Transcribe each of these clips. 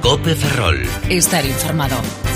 COPE Ferrol. Estar informado.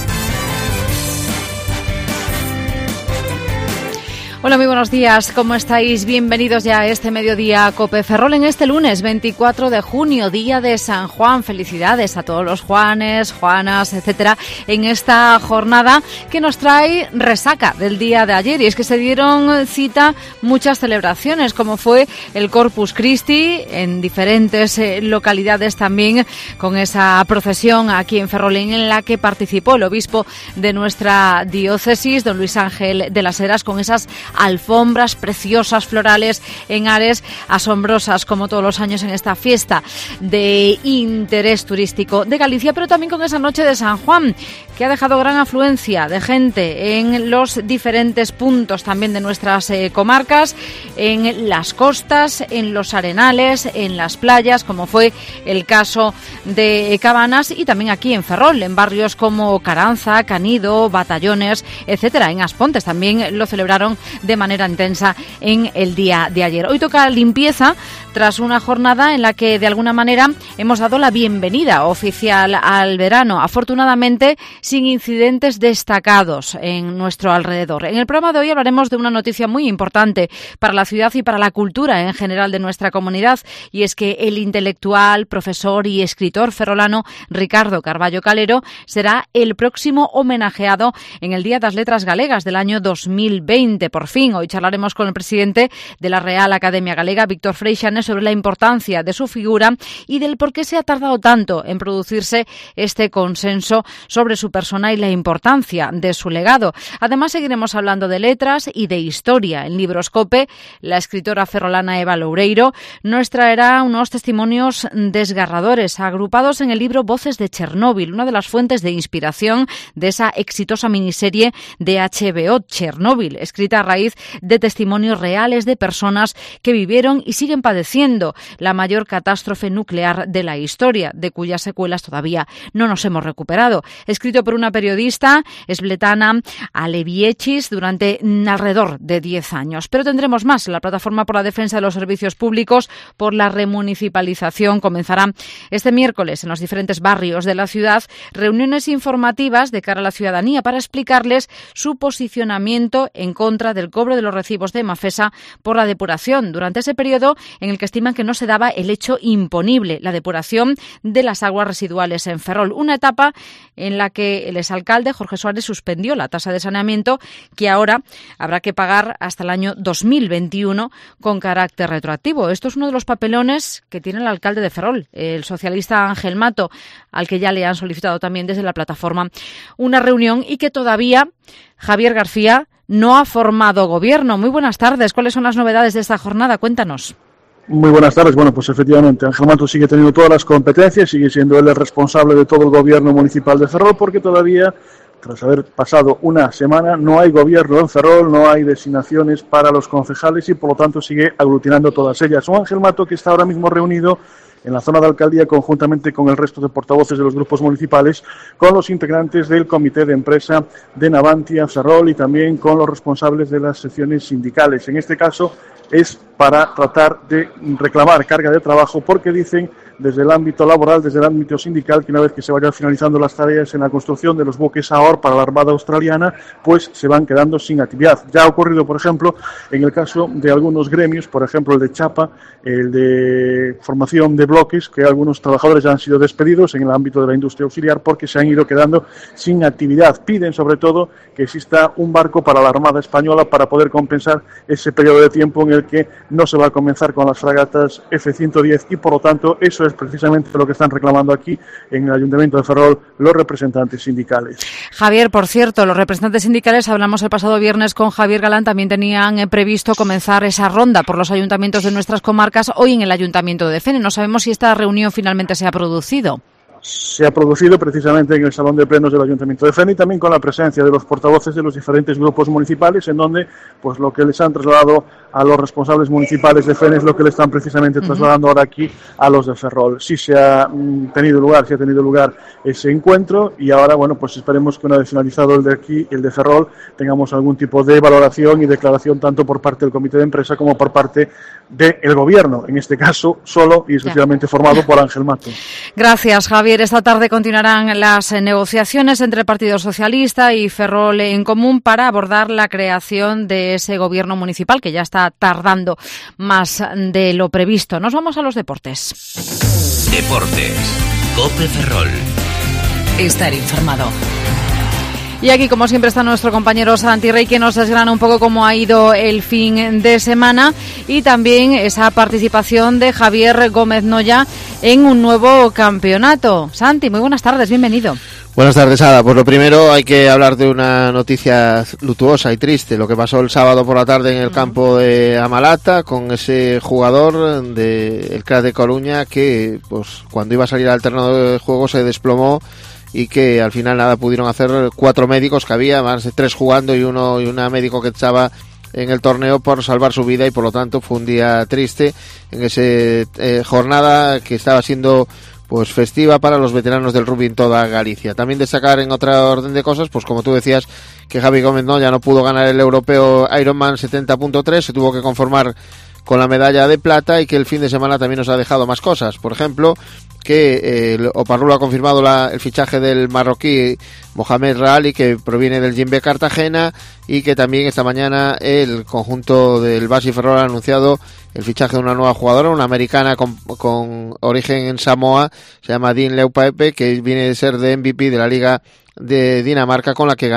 Hola, muy buenos días. ¿Cómo estáis? Bienvenidos ya a este mediodía COPE Ferrol en este lunes 24 de junio, día de San Juan. Felicidades a todos los Juanes, Juanas, etcétera, en esta jornada que nos trae resaca del día de ayer. Y es que se dieron cita muchas celebraciones, como fue el Corpus Christi en diferentes localidades también, con esa procesión aquí en Ferrolín en la que participó el obispo de nuestra diócesis, don Luis Ángel de las Heras, con esas alfombras preciosas, florales, en Ares, asombrosas como todos los años en esta fiesta de interés turístico de Galicia, pero también con esa noche de San Juan, que ha dejado gran afluencia de gente en los diferentes puntos también de nuestras comarcas, en las costas, en los arenales, en las playas, como fue el caso de Cabanas, y también aquí en Ferrol, en barrios como Caranza, Canido, Batallones, etcétera. En Aspontes también lo celebraron de manera intensa en el día de ayer. Hoy toca limpieza tras una jornada en la que de alguna manera hemos dado la bienvenida oficial al verano, afortunadamente sin incidentes destacados en nuestro alrededor. En el programa de hoy hablaremos de una noticia muy importante para la ciudad y para la cultura en general de nuestra comunidad, y es que el intelectual, profesor y escritor ferrolano Ricardo Carballo Calero será el próximo homenajeado en el Día das Letras Galegas del año 2020. Por fin, hoy charlaremos con el presidente de la Real Academia Galega, Víctor Freixanes, sobre la importancia de su figura y del por qué se ha tardado tanto en producirse este consenso sobre su persona y la importancia de su legado. Además, seguiremos hablando de letras y de historia. En Libroscope, la escritora ferrolana Eva Loureiro nos traerá unos testimonios desgarradores agrupados en el libro Voces de Chernóbil, una de las fuentes de inspiración de esa exitosa miniserie de HBO, Chernóbil, escrita a raíz de testimonios reales de personas que vivieron y siguen padeciendo la mayor catástrofe nuclear de la historia, de cuyas secuelas todavía no nos hemos recuperado. Escrito por una periodista esbletana, Aleviechis, durante alrededor de 10 años. Pero tendremos más. La Plataforma por la Defensa de los Servicios Públicos por la Remunicipalización comenzará este miércoles en los diferentes barrios de la ciudad reuniones informativas de cara a la ciudadanía para explicarles su posicionamiento en contra del cobro de los recibos de Mafesa por la depuración, durante ese periodo en el que estiman que no se daba el hecho imponible, la depuración de las aguas residuales en Ferrol. Una etapa en la que el exalcalde Jorge Suárez suspendió la tasa de saneamiento, que ahora habrá que pagar hasta el año 2021 con carácter retroactivo. Esto es uno de los papelones que tiene el alcalde de Ferrol, el socialista Ángel Mato, al que ya le han solicitado también desde la plataforma una reunión, y que todavía Javier García no ha formado gobierno. Muy buenas tardes. ¿Cuáles son las novedades de esta jornada? Cuéntanos. Muy buenas tardes. Bueno, pues efectivamente, Ángel Mato sigue teniendo todas las competencias, sigue siendo él el responsable de todo el gobierno municipal de Ferrol, porque todavía, tras haber pasado una semana, no hay gobierno en Ferrol, no hay designaciones para los concejales y por lo tanto sigue aglutinando todas ellas. Un Ángel Mato que está ahora mismo reunido en la zona de alcaldía conjuntamente con el resto de portavoces de los grupos municipales, con los integrantes del comité de empresa de Navantia Ferrol y también con los responsables de las secciones sindicales. En este caso es para tratar de reclamar carga de trabajo, porque dicen desde el ámbito laboral, desde el ámbito sindical, que una vez que se vayan finalizando las tareas en la construcción de los buques Ahor para la Armada Australiana, pues se van quedando sin actividad. Ya ha ocurrido, por ejemplo, en el caso de algunos gremios, por ejemplo el de Chapa, el de formación de bloques, que algunos trabajadores ya han sido despedidos en el ámbito de la industria auxiliar porque se han ido quedando sin actividad. Piden sobre todo que exista un barco para la Armada Española para poder compensar ese periodo de tiempo en el que no se va a comenzar con las fragatas F-110 y por lo tanto eso es precisamente lo que están reclamando aquí en el Ayuntamiento de Ferrol los representantes sindicales. Javier, por cierto, los representantes sindicales, hablamos el pasado viernes con Javier Galán, también tenían previsto comenzar esa ronda por los ayuntamientos de nuestras comarcas hoy en el Ayuntamiento de Fene. No sabemos si esta reunión finalmente se ha producido. Se ha producido precisamente en el Salón de Plenos del Ayuntamiento de Fene y también con la presencia de los portavoces de los diferentes grupos municipales, en donde pues lo que les han trasladado a los responsables municipales de Fene es lo que le están precisamente trasladando ahora aquí a los de Ferrol. Sí se ha tenido lugar ese encuentro y ahora, bueno, pues esperemos que una vez finalizado el de aquí, el de Ferrol, tengamos algún tipo de valoración y declaración tanto por parte del comité de empresa como por parte del gobierno, en este caso solo y exclusivamente formado por Ángel Mato. Gracias, Javier. Esta tarde continuarán las negociaciones entre el Partido Socialista y Ferrol en Común para abordar la creación de ese gobierno municipal que ya está tardando más de lo previsto. Nos vamos a los deportes. Deportes. COPE Ferrol. Estar informado. Y aquí, como siempre, está nuestro compañero Santi Rey, que nos desgrana un poco cómo ha ido el fin de semana y también esa participación de Javier Gómez Noya en un nuevo campeonato. Santi, muy buenas tardes, bienvenido. Buenas tardes, Ada. Pues lo primero hay que hablar de una noticia luctuosa y triste, lo que pasó el sábado por la tarde en el campo de Amalata con ese jugador del CRAC de Coruña que, pues, cuando iba a salir al terreno de juego se desplomó y que al final nada pudieron hacer 4 médicos que había, más de 3 jugando y una médico que estaba en el torneo por salvar su vida, y por lo tanto fue un día triste en esa jornada que estaba siendo pues festiva para los veteranos del rugby en toda Galicia. También destacar en otra orden de cosas, pues como tú decías, que Javi Gómez Noya no pudo ganar el europeo Ironman 70.3, se tuvo que conformar con la medalla de plata, y que el fin de semana también nos ha dejado más cosas. Por ejemplo, que el Oparrulo ha confirmado el fichaje del marroquí Mohamed Raali, que proviene del Jimbe Cartagena, y que también esta mañana el conjunto del Basi Ferrol ha anunciado el fichaje de una nueva jugadora, una americana con origen en Samoa, se llama Dean Leupaepe, que viene de ser de MVP de la Liga de Dinamarca, con la que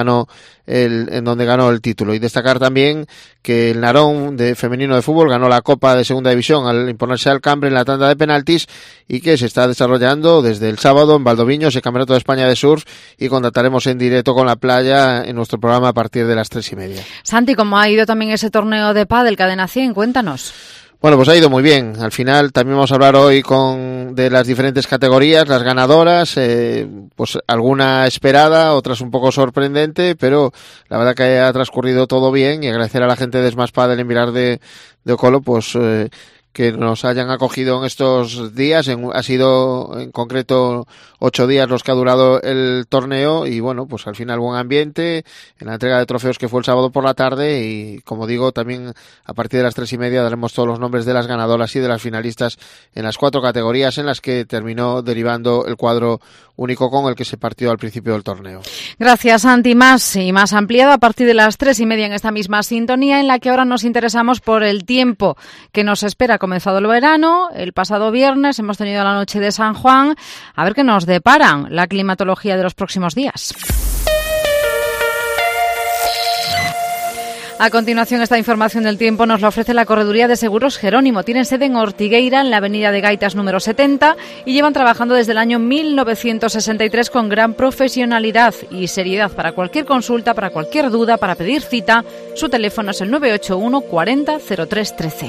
en donde ganó el título. Y destacar también que el Narón de femenino de fútbol ganó la Copa de Segunda División al imponerse al Cambre en la tanda de penaltis, y que se está desarrollando desde el sábado en Valdoviños el Campeonato de España de Surf, y contactaremos en directo con la playa en nuestro programa a partir de las 3:30. Santi, ¿cómo ha ido también ese torneo de pádel Cadena 100? Cuéntanos. Bueno, pues ha ido muy bien. Al final también vamos a hablar hoy de las diferentes categorías, las ganadoras, pues alguna esperada, otras un poco sorprendente, pero la verdad que ha transcurrido todo bien, y agradecer a la gente de Smash Padel en Vilar de Ocolo, pues que nos hayan acogido en estos días. Ha sido en concreto 8 días los que ha durado el torneo, y bueno, pues al final buen ambiente en la entrega de trofeos que fue el sábado por la tarde, y como digo, también a partir de las 3:30 daremos todos los nombres de las ganadoras y de las finalistas en las 4 categorías en las que terminó derivando el cuadro único con el que se partió al principio del torneo. Gracias, Santi. Más y más ampliado a partir de las 3:30 en esta misma sintonía, en la que ahora nos interesamos por el tiempo que nos espera. Ha comenzado el verano, el pasado viernes hemos tenido la noche de San Juan. A ver qué nos deparan la climatología de los próximos días. A continuación, esta información del tiempo nos la ofrece la Correduría de Seguros Jerónimo. Tienen sede en Ortigueira, en la avenida de Gaitas número 70, y llevan trabajando desde el año 1963 con gran profesionalidad y seriedad. Para cualquier consulta, para cualquier duda, para pedir cita, su teléfono es el 981 40 03 13.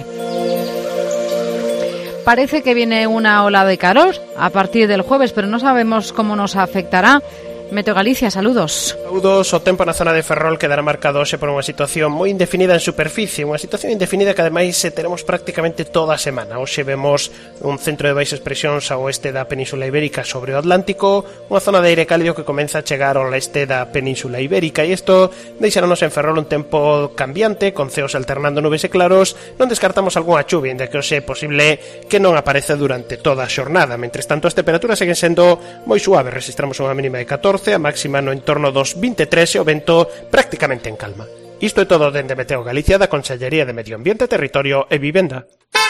Parece que viene una ola de calor a partir del jueves, pero no sabemos cómo nos afectará. Meteo Galicia, saludos. Saludos. O tempo na zona de Ferrol quedará marcado hoxe por unha situación moi indefinida en superficie, unha situación indefinida que ademais teremos prácticamente toda a semana. Hoxe vemos un centro de baixas presións ao oeste da Península Ibérica sobre o Atlántico, unha zona de aire cálido que comeza a chegar ao leste da Península Ibérica, e isto deixaronos en Ferrol un tempo cambiante, con ceos alternando nubes e claros. Non descartamos algunha chuvia, inda que hoxe é posible que non aparece durante toda a xornada. Mentres tanto, as temperaturas seguen sendo moi suaves, registramos unha mínima de 14, a máxima no entorno dos 23 e o vento prácticamente en calma. Isto é todo dende Meteo Galicia, da Consellería de Medio Ambiente, Territorio e Vivenda.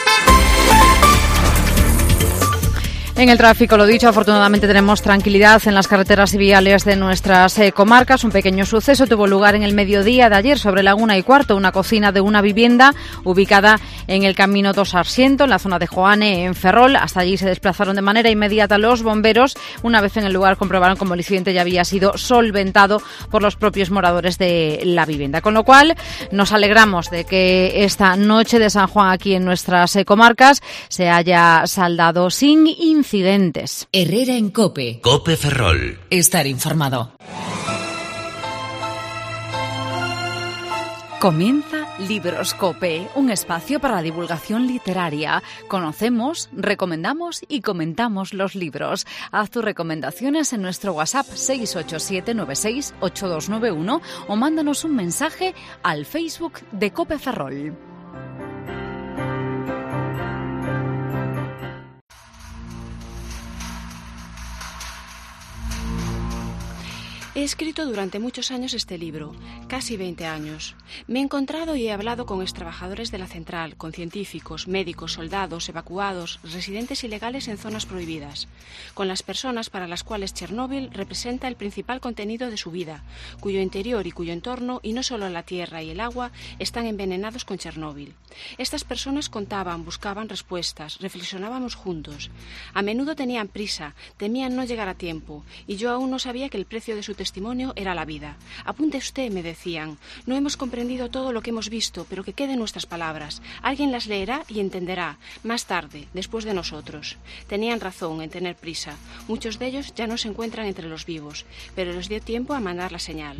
En el tráfico, lo dicho, afortunadamente tenemos tranquilidad en las carreteras y viales de nuestras comarcas. Un pequeño suceso tuvo lugar en el mediodía de ayer sobre la 1:15. Una cocina de una vivienda ubicada en el camino dos Arsiento, en la zona de Joane, en Ferrol. Hasta allí se desplazaron de manera inmediata los bomberos. Una vez en el lugar comprobaron como el incidente ya había sido solventado por los propios moradores de la vivienda. Con lo cual nos alegramos de que esta noche de San Juan aquí en nuestras comarcas se haya saldado sin incidentes. Herrera en COPE. COPE Ferrol. Estar informado. Comienza Libros COPE, un espacio para la divulgación literaria. Conocemos, recomendamos y comentamos los libros. Haz tus recomendaciones en nuestro WhatsApp 687968291 o mándanos un mensaje al Facebook de COPE Ferrol. He escrito durante muchos años este libro, casi 20 años. Me he encontrado y he hablado con extrabajadores de la central, con científicos, médicos, soldados, evacuados, residentes ilegales en zonas prohibidas, con las personas para las cuales Chernóbil representa el principal contenido de su vida, cuyo interior y cuyo entorno, y no solo la tierra y el agua, están envenenados con Chernóbil. Estas personas contaban, buscaban respuestas, reflexionábamos juntos. A menudo tenían prisa, temían no llegar a tiempo, y yo aún no sabía que el precio de su testimonio era la vida. Apunte usted, me decían. No hemos comprendido todo lo que hemos visto, pero que queden nuestras palabras. Alguien las leerá y entenderá, más tarde, después de nosotros. Tenían razón en tener prisa. Muchos de ellos ya no se encuentran entre los vivos, pero les dio tiempo a mandar la señal.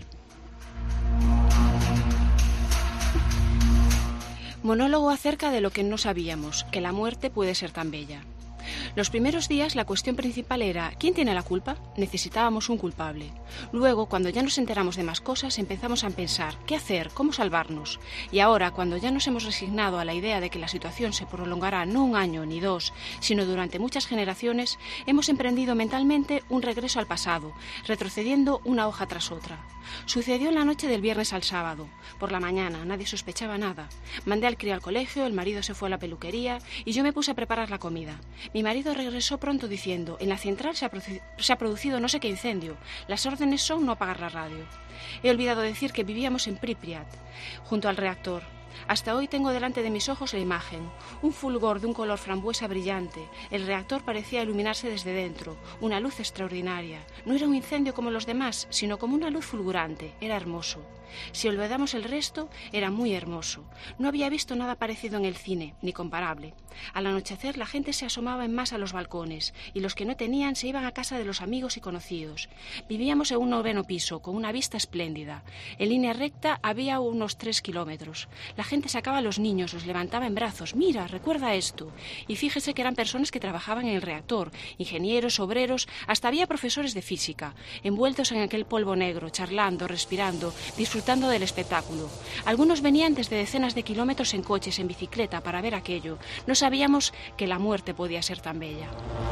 Monólogo acerca de lo que no sabíamos, que la muerte puede ser tan bella. Los primeros días la cuestión principal era ¿quién tiene la culpa? Necesitábamos un culpable. Luego, cuando ya nos enteramos de más cosas, empezamos a pensar ¿qué hacer? ¿Cómo salvarnos? Y ahora, cuando ya nos hemos resignado a la idea de que la situación se prolongará no un año ni dos, sino durante muchas generaciones, hemos emprendido mentalmente un regreso al pasado, retrocediendo una hoja tras otra. Sucedió en la noche del viernes al sábado. Por la mañana nadie sospechaba nada. Mandé al crío al colegio, el marido se fue a la peluquería y yo me puse a preparar la comida. Mi marido regresó pronto diciendo, en la central se ha producido no sé qué incendio. Las órdenes son no apagar la radio. He olvidado decir que vivíamos en Pripyat, junto al reactor. Hasta hoy tengo delante de mis ojos la imagen, un fulgor de un color frambuesa brillante. El reactor parecía iluminarse desde dentro, una luz extraordinaria. No era un incendio como los demás, sino como una luz fulgurante. Era hermoso. Si olvidamos el resto, era muy hermoso. No había visto nada parecido en el cine, ni comparable. Al anochecer la gente se asomaba en masa a los balcones, y los que no tenían se iban a casa de los amigos y conocidos. Vivíamos en un 9º piso, con una vista espléndida. En línea recta había unos 3 kilómetros. La gente sacaba a los niños, los levantaba en brazos. Mira, recuerda esto. Y fíjese que eran personas que trabajaban en el reactor, ingenieros, obreros, hasta había profesores de física, envueltos en aquel polvo negro, charlando, respirando, disfrutando del espectáculo. Algunos venían desde decenas de kilómetros en coches, en bicicleta, para ver aquello. No sabíamos que la muerte podía ser tan bella.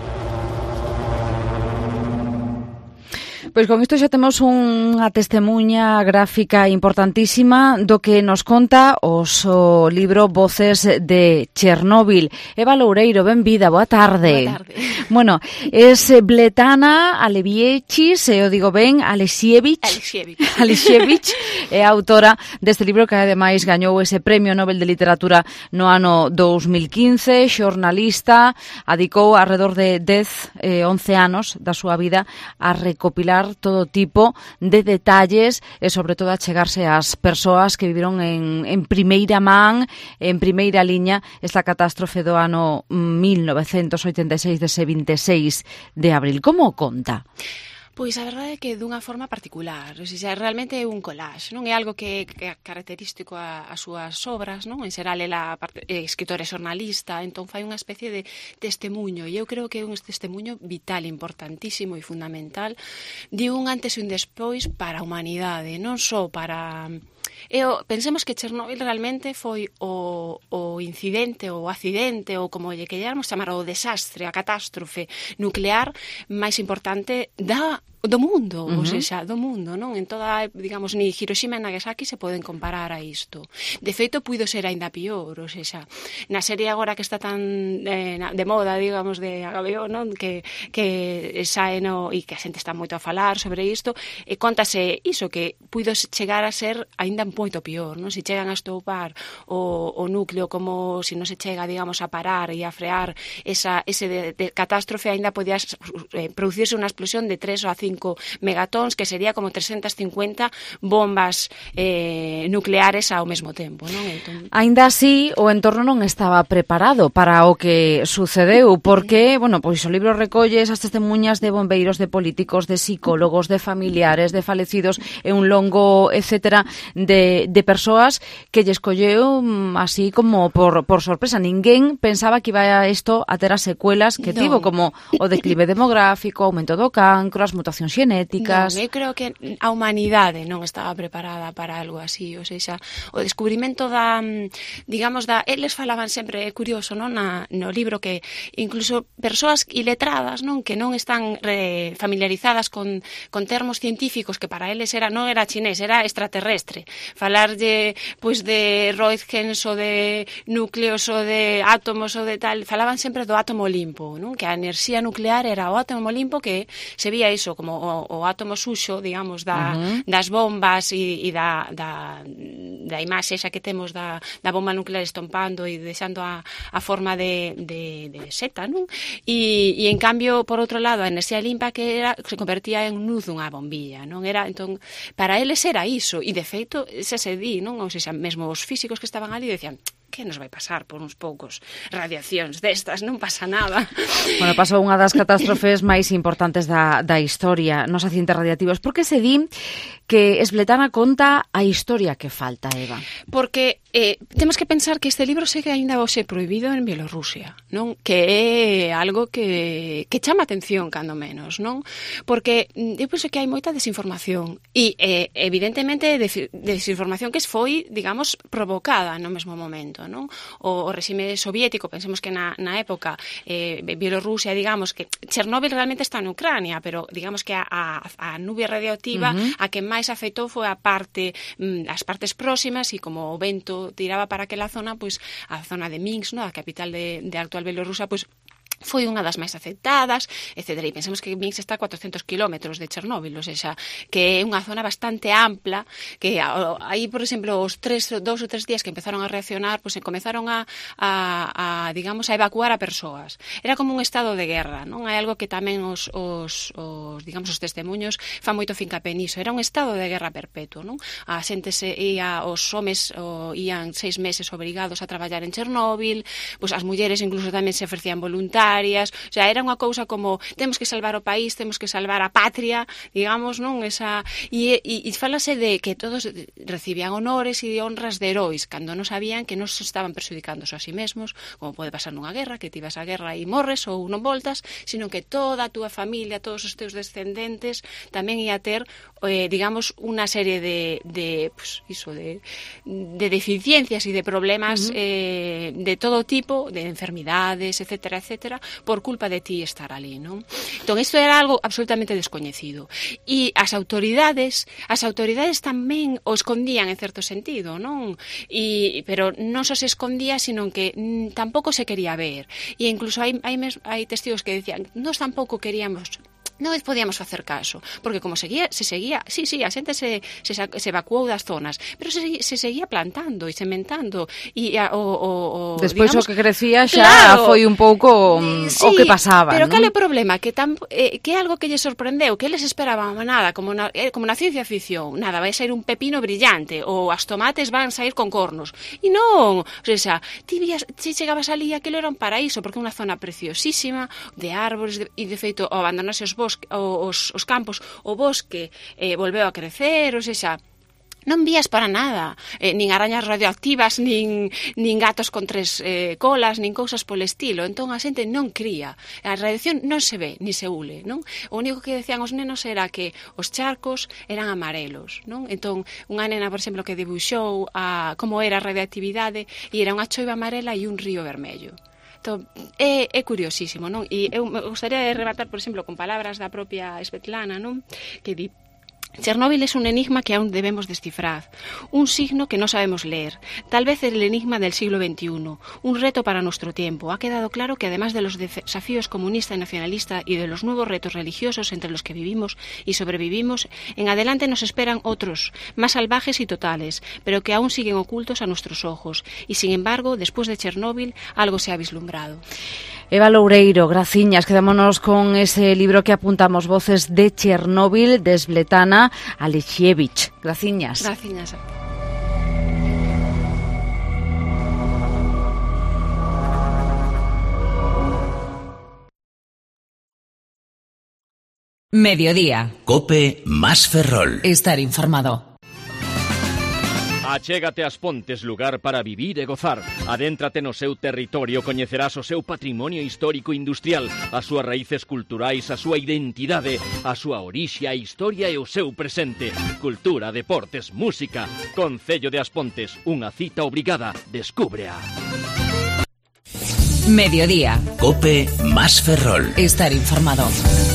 Pois con isto xa temos unha testemuña gráfica importantísima do que nos conta o libro Voces de Chernóbil. Eva Loureiro, benvida, boa tarde. Boa tarde. Bueno, es Bletana Alexievich, eu digo ben, Alexievich, é autora deste libro que ademais gañou ese Premio Nobel de Literatura no ano 2015, xornalista, adicou alrededor de 11 anos da súa vida a recopilar todo tipo de detalles e sobre todo a chegarse ás persoas que viviron en primeira man, en primeira liña esta catástrofe do ano 1986 dese 26 de abril. Como o conta? Pois a verdade é que dunha forma particular, ou seja, realmente é un collage, non é algo que é característico a súas obras, non? En xeral ela é escritora e xornalista, entón fai unha especie de testemuño, e eu creo que é un testemuño vital, importantísimo e fundamental de un antes e un despois para a humanidade, non só para... pensemos que Chernóbil realmente foi o incidente, o accidente, ou como lle queramos chamar, o desastre, a catástrofe nuclear máis importante do mundo, ou seja, do mundo, non? En toda, digamos, ni Hiroshima e Nagasaki se poden comparar a isto. De feito, puido ser aínda pior, ou seja, na serie agora que está tan de moda, digamos, de HBO, non? Que sae e que a xente está moito a falar sobre isto, e contase iso, que puido chegar a ser aínda moito pior, non? Se chegan a estoupar o núcleo, como se non se chega, digamos, a parar e a frear ese catástrofe, aínda podía producirse unha explosión de 3 ou a 5 megatons, que sería como 350 bombas nucleares ao mesmo tempo, non? Entón... Aínda así, o entorno non estaba preparado para o que sucedeu, porque, bueno, pois o libro recolle esas testemunhas de bombeiros, de políticos, de psicólogos, de familiares, de falecidos, e un longo, etcétera, de persoas que lle escolleu así como por sorpresa. Ninguén pensaba que iba isto a ter as secuelas que tivo, como o declive demográfico, o aumento do cancro, as mutacións mutacións xenéticas. Non, eu creo que a humanidade non estaba preparada para algo así, ou seja, o descubrimento eles falaban sempre, é curioso, non, no libro, que incluso persoas iletradas, non, que non están familiarizadas con termos científicos que para eles non era chinés, era extraterrestre. Falarlle, pois, de Roentgens ou de núcleos ou de átomos ou de tal, falaban sempre do átomo limpo, non? Que a enerxía nuclear era o átomo limpo, que se vía iso como o átomo suxo, digamos, das bombas e da imaxe xa que temos da bomba nuclear estompando e deixando a forma de seta, non? E en cambio, por outro lado, a enerxía limpa que se convertía en luz dunha bombilla, non? Entón, para eles era iso, e de feito, xa se di, non? Ou seja, mesmo os físicos que estaban ali decían, que nos vai pasar por uns poucos radiacións destas, non pasa nada. Bueno, pasou unha das catástrofes máis importantes da historia nos accidentes radiativos. Por que se di que Esbletana conta a historia que falta, Eva? Porque temos que pensar que este libro segue aínda hoxe prohibido en Bielorrusia, non? Que é algo que chama atención, cando menos, non? Porque eu penso que hai moita desinformación e evidentemente desinformación que foi, digamos, provocada no mesmo momento, non? O regime soviético, pensemos que na época Bielorrusia, digamos que Chernóbil realmente está en Ucrania, pero digamos que a nube radioactiva a que máis afectou foi as partes próximas, e como o vento tiraba para aquela zona, pois a zona de Minsk, a capital de actual Bielorrusia, pois foi unha das máis afectadas, etc. E pensemos que Minsk está a 400 kilómetros de Chernóbil, ou seja, que é unha zona bastante ampla, que aí, por exemplo, os 2 ou 3 días que empezaron a reaccionar, pois comenzaron a digamos, a evacuar a persoas. Era como un estado de guerra, non? Hai algo que tamén os testemunhos fan moito fincapé niso. Era un estado de guerra perpetuo, non? A xente os homes ían 6 meses obrigados a traballar en Chernóbil, pois as mulleres incluso tamén se ofrecían voluntarias, o sea, era unha cousa como temos que salvar o país, temos que salvar a patria, digamos, non? E falase de que todos recibían honores e honras de heróis, cando non sabían que non se estaban perxudicando a sí mesmos, como pode pasar nunha guerra, que ti vas á guerra e morres ou non voltas, sino que toda a túa familia, todos os teus descendentes tamén ia ter, digamos, unha serie de deficiencias e de problemas de todo tipo, de enfermidades, etcétera, etcétera, por culpa de ti estar ali, non? Entón, isto era algo absolutamente descoñecido. E as autoridades tamén o escondían en certo sentido, non? Pero non só se escondía, sino que tampouco se quería ver. E incluso hai testigos que decían, nós tampouco queríamos, non podíamos facer caso, porque como se seguía, a xente se evacuou das zonas, pero se seguía plantando e sementando, e despois, digamos, o que crecía xa, claro, foi un pouco o que pasaba, pero non? cal é o problema? Que é algo que lles sorprendeu, que eles esperaban nada, como na ciencia ficción, nada, vai sair un pepino brillante, ou as tomates van sair con cornos, e non, o sea, ti chegabas ali, aquilo era un paraíso, porque é unha zona preciosísima, de árbores, e de feito, ao abandonarse os campos, o bosque volveu a crecer, ou seja, non vías para nada, nin arañas radioactivas, nin gatos con 3 colas, nin cousas polo estilo. Entón a xente non cría, a radiación non se ve, ni se ule, non? O único que decían os nenos era que os charcos eran amarelos, non? Entón, unha nena, por exemplo, que dibuixou como era a radioactividade, e era unha choiva amarela e un río vermello. Entón, é curiosísimo, non? E eu me gostaría de rematar, por exemplo, con palabras da propia Esbletana, non? Que di: Chernóbil es un enigma que aún debemos descifrar, un signo que no sabemos leer, tal vez el enigma del siglo XXI, un reto para nuestro tiempo. Ha quedado claro que además de los desafíos comunista y nacionalista y de los nuevos retos religiosos entre los que vivimos y sobrevivimos, en adelante nos esperan otros, más salvajes y totales, pero que aún siguen ocultos a nuestros ojos. Y sin embargo, después de Chernóbil, algo se ha vislumbrado. Eva Loureiro, graciñas, quedámonos con ese libro que apuntamos, Voces de Chernóbil, de Esbletana Alexievich. Graciñas. Graciñas. Mediodía. COPE más Ferrol. Estar informado. Achégate ás Pontes, lugar para vivir e gozar. Adéntrate no seu territorio, coñecerás o seu patrimonio histórico e industrial, as súas raíces culturais, a súa identidade, a súa orixe, a historia e o seu presente. Cultura, deportes, música. Concello de As Pontes, unha cita obrigada. Descúbrea. Mediodía. COPE más Ferrol. Estar informado.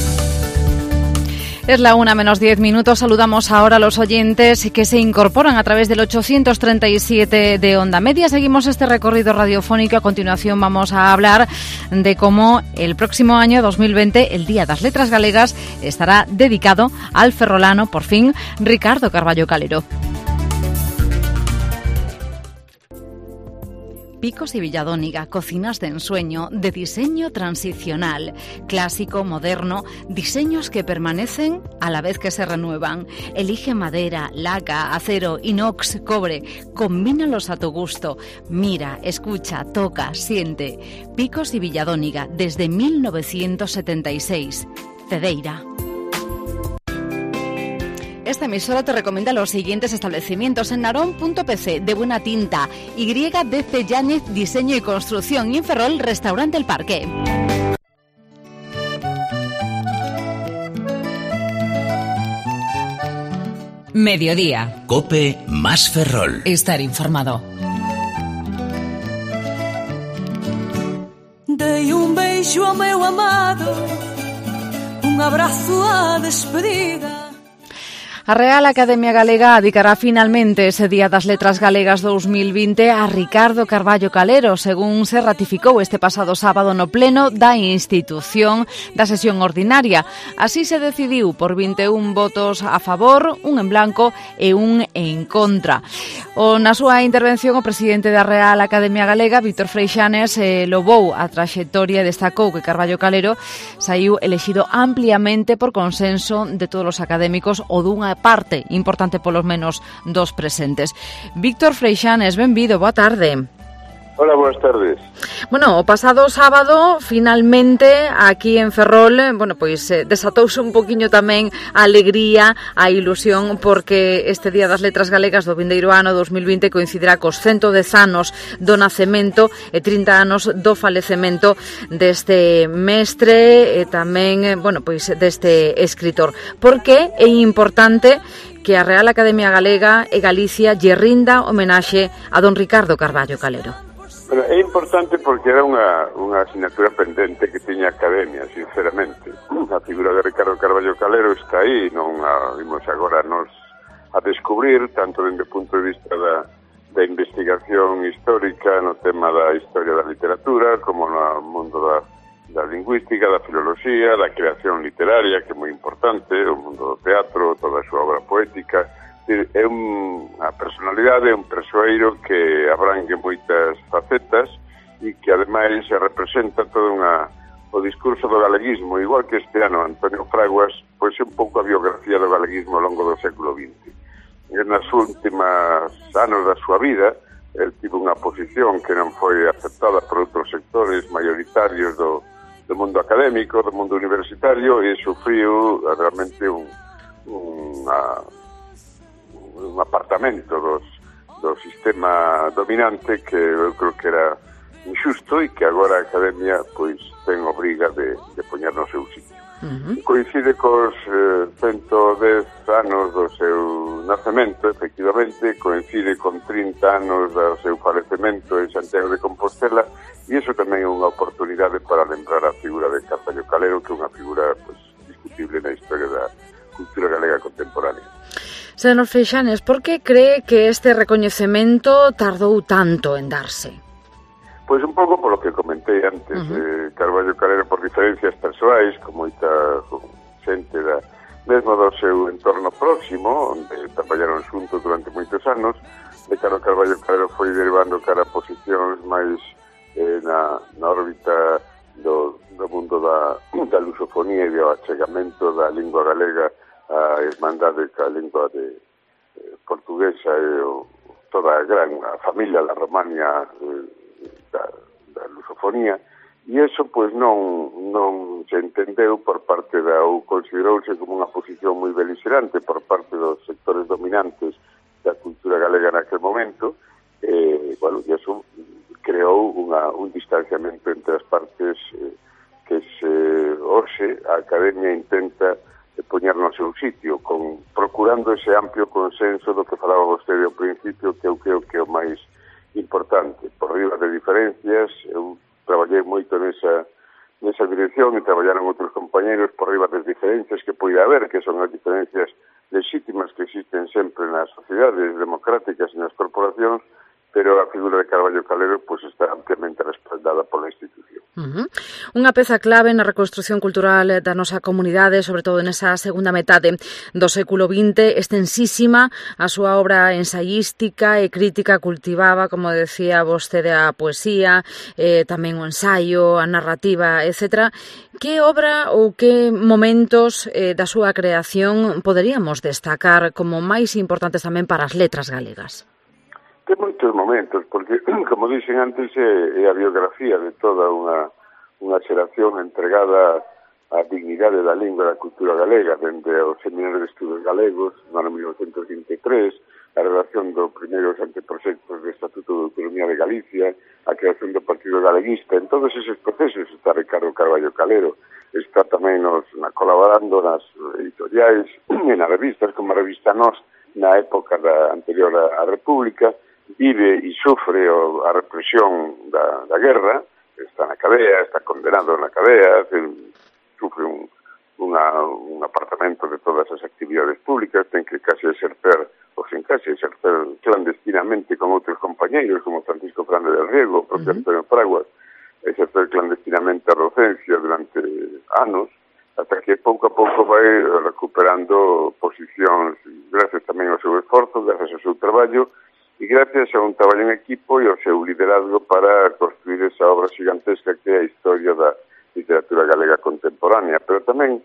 Es la 1:10. Saludamos ahora a los oyentes que se incorporan a través del 837 de Onda Media. Seguimos este recorrido radiofónico. A continuación vamos a hablar de cómo el próximo año 2020, el Día das Letras Galegas, estará dedicado al ferrolano, por fin, Ricardo Carballo Calero. Picos y Villadóniga, cocinas de ensueño, de diseño transicional, clásico, moderno, diseños que permanecen a la vez que se renuevan. Elige madera, laca, acero, inox, cobre, combínalos a tu gusto. Mira, escucha, toca, siente. Picos y Villadóniga, desde 1976. Cedeira. Esta emisora te recomienda los siguientes establecimientos: en Narón.pc, de Buena Tinta, YDC Yáñez, Diseño y Construcción, y en Ferrol, Restaurante El Parque. Mediodía. COPE más Ferrol. Estar informado. Dei un beijo ao meu amado, un abrazo a despedida. A Real Academia Galega dedicará finalmente ese Día das Letras Galegas 2020 a Ricardo Carballo Calero, según se ratificou este pasado sábado no pleno da institución da sesión ordinaria. Así se decidiu por 21 votos a favor, un en blanco e un en contra. Na súa intervención, o presidente da Real Academia Galega, Víctor Freixanes, lobou a traxectoria e destacou que Carballo Calero saiu elexido ampliamente por consenso de todos os académicos ou dunha parte importante, polos menos, dos presentes. Víctor Freixanes, benvido, boa tarde. Hola, buenas tardes. Bueno, o pasado sábado, finalmente, aquí en Ferrol, desatouse un poquinho tamén a alegría, a ilusión, porque este Día das Letras Galegas do vindeiro ano 2020 coincidirá cos 110 anos do nacemento e 30 anos do falecemento deste mestre e tamén, deste escritor. Por que é importante que a Real Academia Galega e Galicia lle rinda homenaxe a don Ricardo Carballo Calero? Bueno, é importante porque era unha asignatura pendente que tiña a Academia, sinceramente. A figura de Ricardo Carballo Calero está aí, non a vimos agora nos a descubrir, tanto dende o punto de vista da investigación histórica no tema da historia da literatura, como no mundo da lingüística, da filoloxía, da creación literaria, que é moi importante, o mundo do teatro, toda a súa obra poética. É unha personalidade, un persoeiro que abrangue moitas facetas e que ademais representa todo o discurso do galeguismo, igual que este ano Antonio Fraguas, pois é un pouco a biografía do galeguismo ao longo do século XX. Nas últimas anos da súa vida, el tivo unha posición que non foi aceptada por outros sectores maioritarios do mundo académico, do mundo universitario, e sufriu realmente un apartamento do sistema dominante que eu creo que era injusto e que agora a Academia pois ten obriga de poñer no seu sitio. Coincide cos 110 anos do seu nacemento, efectivamente, coincide con 30 anos do seu falecemento en Santiago de Compostela, e iso tamén é unha oportunidade para lembrar a figura de Carballo Calero, que é unha figura pois discutible na historia da cultura galega contemporánea. Señor Freixanes, por que cree que este recoñecemento tardou tanto en darse? Pois un pouco polo que comentei antes. Carballo Calero, por diferencias persoais, con moita xente mesmo do seu entorno próximo, onde traballaron xuntos durante moitos anos, Ricardo Carballo Calero foi derivando cara a posicións máis na órbita do mundo da lusofonía e do achegamento da lingua galega a irmandade ca lingua portuguesa e toda a familia da Romania da lusofonía, e iso pois non se entendeu por parte ou considerouse como unha posición moi beligerante por parte dos sectores dominantes da cultura galega naquele momento, e eso creou un distanciamento entre as partes que hoxe a Academia intenta poñer no seu sitio, procurando ese amplio consenso do que falaba vostede ao principio, que eu creo que é o máis importante. Por riba de diferencias, eu traballei moito nesa dirección e traballaron outros compañeros por riba das diferencias que poida haber, que son as diferencias legítimas que existen sempre nas sociedades democráticas e nas corporacións, pero a figura de Carballo Calero está ampliamente respaldada pola institución. Unha peza clave na reconstrución cultural da nosa comunidade, sobre todo nesa segunda metade do século XX, extensísima, a súa obra ensaiística e crítica cultivaba, como decía vostede, a poesía, tamén o ensaio, a narrativa, etc. Que obra ou que momentos da súa creación poderíamos destacar como máis importantes tamén para as letras galegas? Ten moitos momentos, porque, como dixen antes, é a biografía de toda unha xeración entregada á dignidade da lingua e da cultura galega, dende o Seminario de Estudos Galegos, no ano 1923, a redacción dos primeiros anteproxectos do Estatuto de Autonomía de Galicia, a creación do Partido Galeguista. En todos eses procesos está Ricardo Carballo Calero. Está tamén colaborando nas editoriais e nas revistas, como a revista Nós, na época anterior á República. Vive e sufre a represión da guerra, está na cadea, está condenado na cadea, sufre un apartamento de todas as actividades públicas, ten que case exercer clandestinamente con outros compañeiros, como Francisco Fernández del Riego, o propio Antonio Fraguas, exercer clandestinamente a docencia durante anos, hasta que pouco a pouco vai recuperando posicións, gracias tamén ao seu esforzo, gracias ao seu traballo, e gracias a un traballo en equipo e ao seu liderazgo para construir esa obra gigantesca que é a historia da literatura galega contemporánea, pero tamén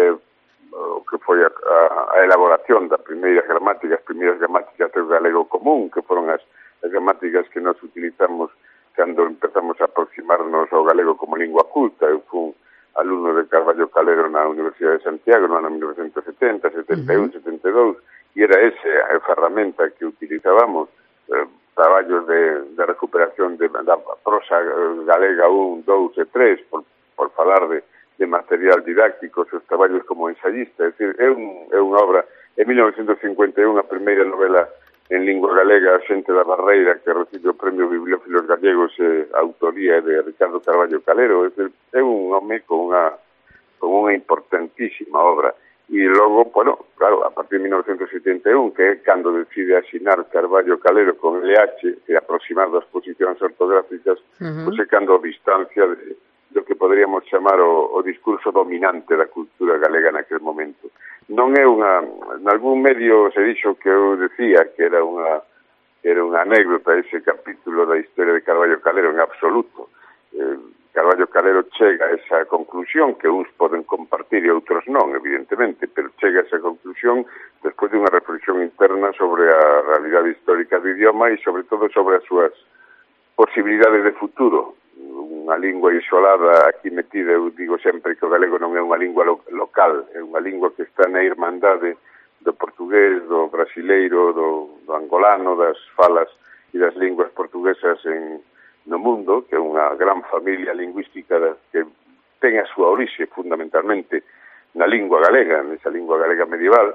o que foi a elaboración das primeiras gramáticas do galego común, que foron as gramáticas que nós utilizamos cando empezamos a aproximarnos ao galego como lingua culta. Eu fui alumno de Carballo Calero na Universidade de Santiago no ano 1970, 71, 72, e era esa a ferramenta que utilizábamos, traballos de recuperación da prosa galega 1, 2 e 3, por falar de material didáctico, os traballos como ensayista. É dicir, é unha obra. En 1951, a primeira novela en lingua galega, A xente da Barreira, que recibe o Premio Bibliófilos Gallegos, a autoría de Ricardo Carballo Calero. É un home con unha importantísima obra. E logo, claro, a partir de 1971, que é cando decide asinar Carballo Calero con LH, e aproximado as posicións ortográficas, pois é cando a distancia do que poderíamos chamar o discurso dominante da cultura galega naquele momento. Non é en algún medio se dixo que eu decía que era unha anécdota ese capítulo da historia de Carballo Calero, en absoluto. Carballo Calero chega a esa conclusión que uns poden compartir e outros non, evidentemente, pero chega a esa conclusión despois de unha reflexión interna sobre a realidade histórica do idioma e sobre todo sobre as súas posibilidades de futuro. Unha lingua isolada aquí metida, eu digo sempre que o galego non é unha lingua local, é unha lingua que está na irmandade do portugués, do brasileiro, do angolano, das falas e das linguas portuguesas no mundo, que é unha gran familia lingüística que ten a súa orixe fundamentalmente na lingua galega, nesa lingua galega medieval,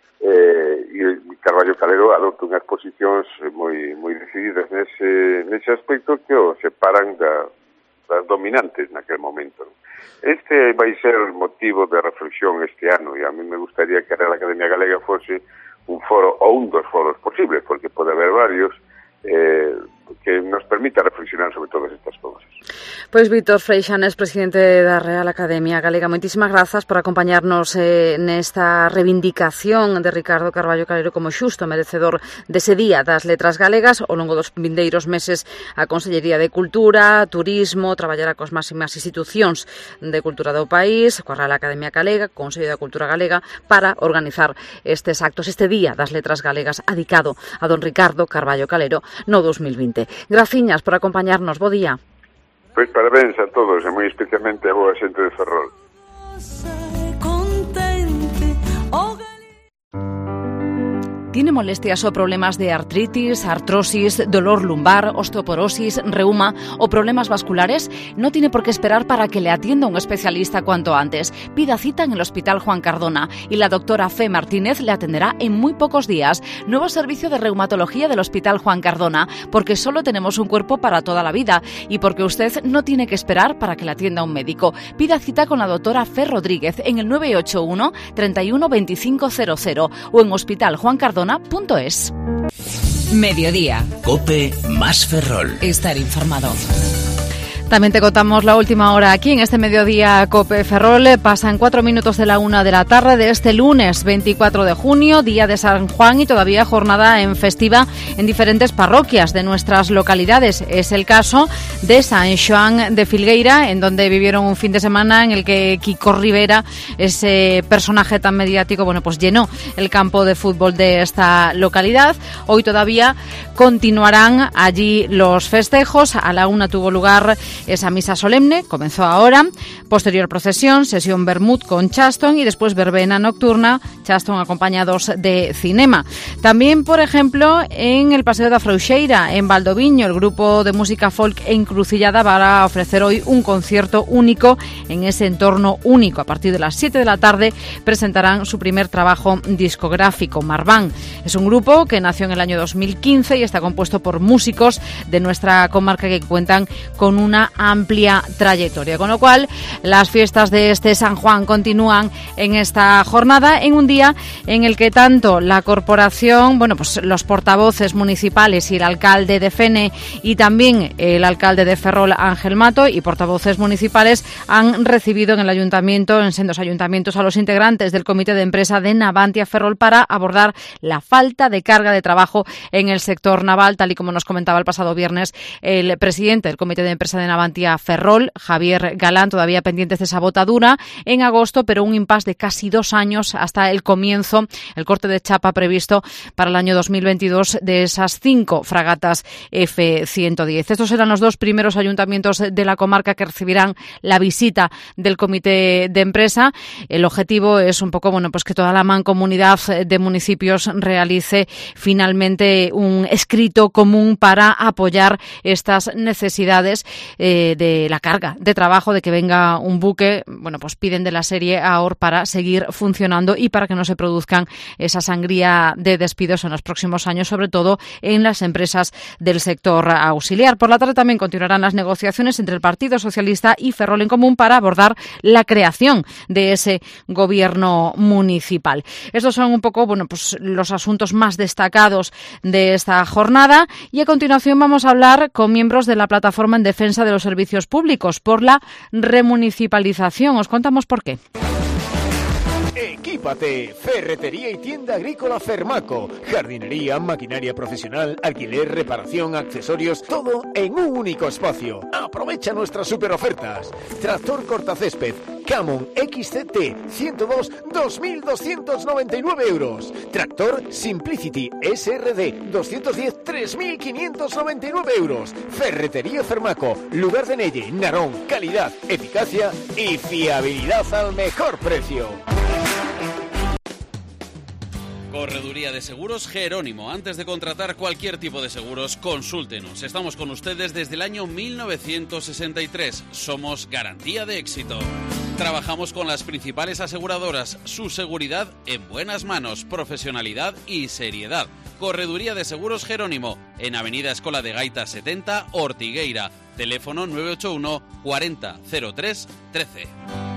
e Carballo Calero adopta unhas posicións moi decididas nese aspecto que o separan das dominantes naquele momento. Este vai ser o motivo de reflexión este ano, e a mí me gustaría que a Real Academia Galega fose un foro ou un dos foros posibles, porque pode haber varios, que nos permita reflexionar sobre todas estas cousas. Pois Víctor Freixanes, presidente da Real Academia Galega, moitísimas grazas por acompañarnos nesta reivindicación de Ricardo Carballo Calero como xusto merecedor dese Día das Letras Galegas. Ao longo dos vindeiros meses a Consellería de Cultura, Turismo, traballará cos máximas institucións de cultura do país, coa Real Academia Galega, Consello da Cultura Galega, para organizar estes actos, este Día das Letras Galegas adicado a don Ricardo Carballo Calero no 2020. Graciñas por acompañarnos, bo día. Pois parabéns a todos, e moi especialmente a boa xente de Ferrol. ¿Tiene molestias o problemas de artritis, artrosis, dolor lumbar, osteoporosis, reuma o problemas vasculares? No tiene por qué esperar para que le atienda un especialista cuanto antes. Pida cita en el Hospital Juan Cardona y la doctora Fe Martínez le atenderá en muy pocos días. Nuevo servicio de reumatología del Hospital Juan Cardona, porque solo tenemos un cuerpo para toda la vida y porque usted no tiene que esperar para que le atienda un médico. Pida cita con la doctora Fe Rodríguez en el 981 31 25 00 o en hospitaljuancardona.es. Mediodía. COPE más Ferrol. Estar informado. También te contamos la última hora aquí en este Mediodía COPE Ferrol. Pasan 4 minutos de la 1 de la tarde de este lunes 24 de junio, día de San Juan y todavía jornada en festiva en diferentes parroquias de nuestras localidades. Es el caso de San Xoán de Filgueira, en donde vivieron un fin de semana en el que Kiko Rivera, ese personaje tan mediático, bueno, pues llenó el campo de fútbol de esta localidad. Hoy todavía continuarán allí los festejos. A la 1 tuvo lugar esa misa solemne, comenzó ahora, posterior procesión, sesión vermut con Chaston y después verbena nocturna, Chaston acompañados de cinema. También, por ejemplo, en el Paseo da Frouxeira, en Valdoviño, el grupo de música folk Encrucillada va a ofrecer hoy un concierto único en ese entorno único. A partir de las 7 de la tarde presentarán su primer trabajo discográfico, Marván. Es un grupo que nació en el año 2015 y está compuesto por músicos de nuestra comarca que cuentan con una amplia trayectoria, con lo cual las fiestas de este San Juan continúan en esta jornada, en un día en el que tanto la corporación, bueno, pues los portavoces municipales y el alcalde de Fene y también el alcalde de Ferrol, Ángel Mato, y portavoces municipales han recibido en el ayuntamiento, en sendos ayuntamientos, a los integrantes del comité de empresa de Navantia Ferrol para abordar la falta de carga de trabajo en el sector naval, tal y como nos comentaba el pasado viernes el presidente del comité de empresa de Navantia Ferrol, Javier Galán, todavía pendientes de esa botadura en agosto, pero un impasse de casi 2 años hasta el comienzo, el corte de chapa previsto para el año 2022 de esas 5 fragatas F-110. Estos serán los 2 primeros ayuntamientos de la comarca que recibirán la visita del comité de empresa. El objetivo es un poco, bueno, pues que toda la mancomunidad de municipios realice finalmente un escrito común para apoyar estas necesidades de la carga de trabajo, de que venga un buque, bueno, pues piden de la serie AOR para seguir funcionando y para que no se produzcan esa sangría de despidos en los próximos años, sobre todo en las empresas del sector auxiliar. Por la tarde también continuarán las negociaciones entre el Partido Socialista y Ferrol en Común para abordar la creación de ese gobierno municipal. Estos son un poco, bueno, pues los asuntos más destacados de esta jornada y a continuación vamos a hablar con miembros de la Plataforma en Defensa de los Servicios Públicos por la remunicipalización. Os contamos por qué. Equípate, ferretería y tienda agrícola Fermaco, jardinería, maquinaria profesional, alquiler, reparación, accesorios, todo en un único espacio. Aprovecha nuestras super ofertas. Tractor cortacésped Camon XCT 102, 2.299 euros. Tractor Simplicity SRD 210, 3.599 euros. Ferretería Fermaco, lugar de Nelle, Narón, calidad, eficacia y fiabilidad al mejor precio. Correduría de Seguros Jerónimo. Antes de contratar cualquier tipo de seguros, consúltenos. Estamos con ustedes desde el año 1963. Somos garantía de éxito. Trabajamos con las principales aseguradoras. Su seguridad en buenas manos, profesionalidad y seriedad. Correduría de Seguros Jerónimo, en Avenida Escola de Gaita 70, Ortigueira. Teléfono 981 40 03 13.